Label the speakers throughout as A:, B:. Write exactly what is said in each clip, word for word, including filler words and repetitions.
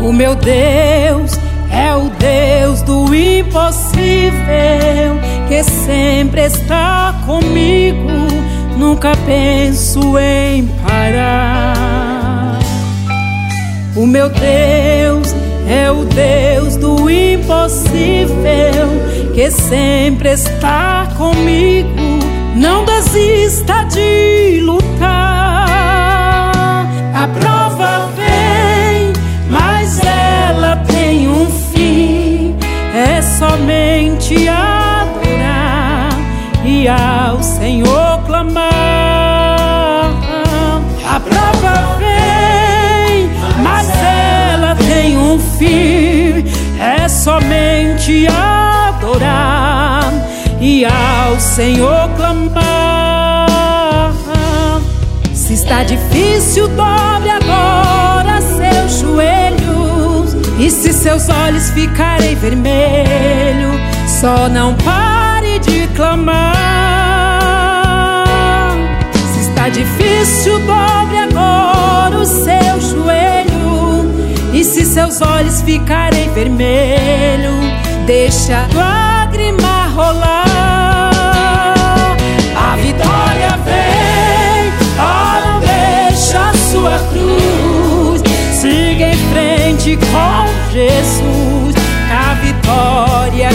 A: O meu Deus é o Deus do impossível, que sempre está comigo, nunca penso em parar. O meu Deus é o Deus do impossível, que sempre está comigo, não desista de lutar. A prova vem, mas ela tem um fim, é somente adorar e ao Senhor clamar. A prova vem, mas ela tem um fim, é somente adorar e ao Senhor clamar. Se está difícil, dobre agora seus joelhos, e se seus olhos ficarem vermelhos, só não pare de clamar. Se está difícil, dobre agora o seu joelho, e se seus olhos ficarem vermelhos, deixa a lágrima rolar. A vitória vem, oh, não deixa a sua cruz, siga em frente com Jesus, a vitória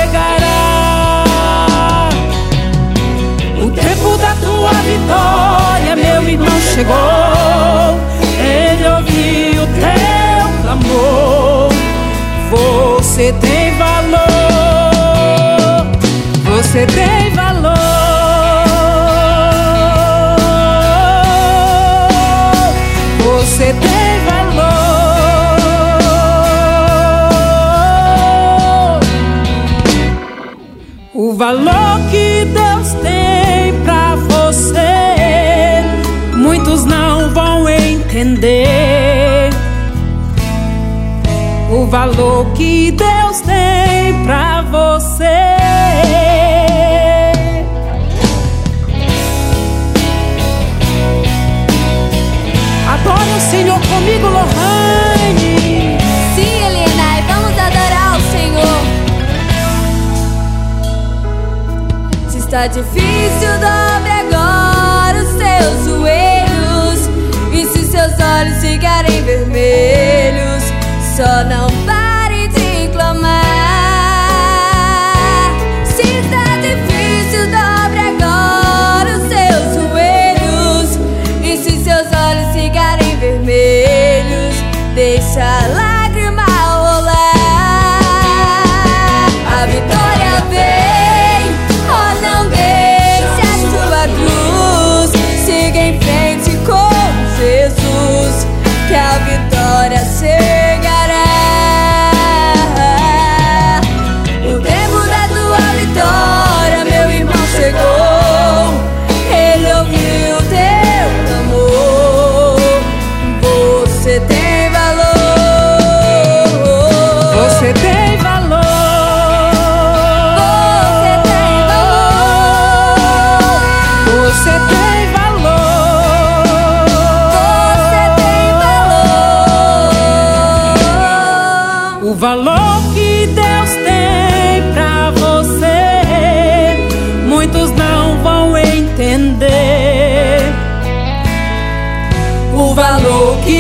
A: chegará. O tempo da tua vitória, meu irmão, chegou. Ele ouviu o teu clamor. Você tem valor, você tem valor, você tem valor. O valor que Deus tem pra você, muitos não vão entender. O valor que Deus tem pra você. Adore o Senhor comigo, Lohane.
B: Sim, Helena, e vamos adorar o Senhor. Se está difícil, dobre agora os seus joelhos, e se seus olhos ficarem vermelhos, só não pare de clamar. Se está difícil, dobre agora os seus joelhos, e se seus olhos ficarem vermelhos, deixa a lágrima rolar. A vitória vem, oh, não deixe a sua cruz, siga em frente com Jesus, que a vitória chegará. O tempo da tua vitória, meu irmão, chegou. Ele ouviu o teu clamor. Você tem valor,
A: Você tem valor,
B: você tem valor,
A: você tem valor,
B: você tem valor.
A: o valor que Deus tem pra você, muitos não vão entender. O valor que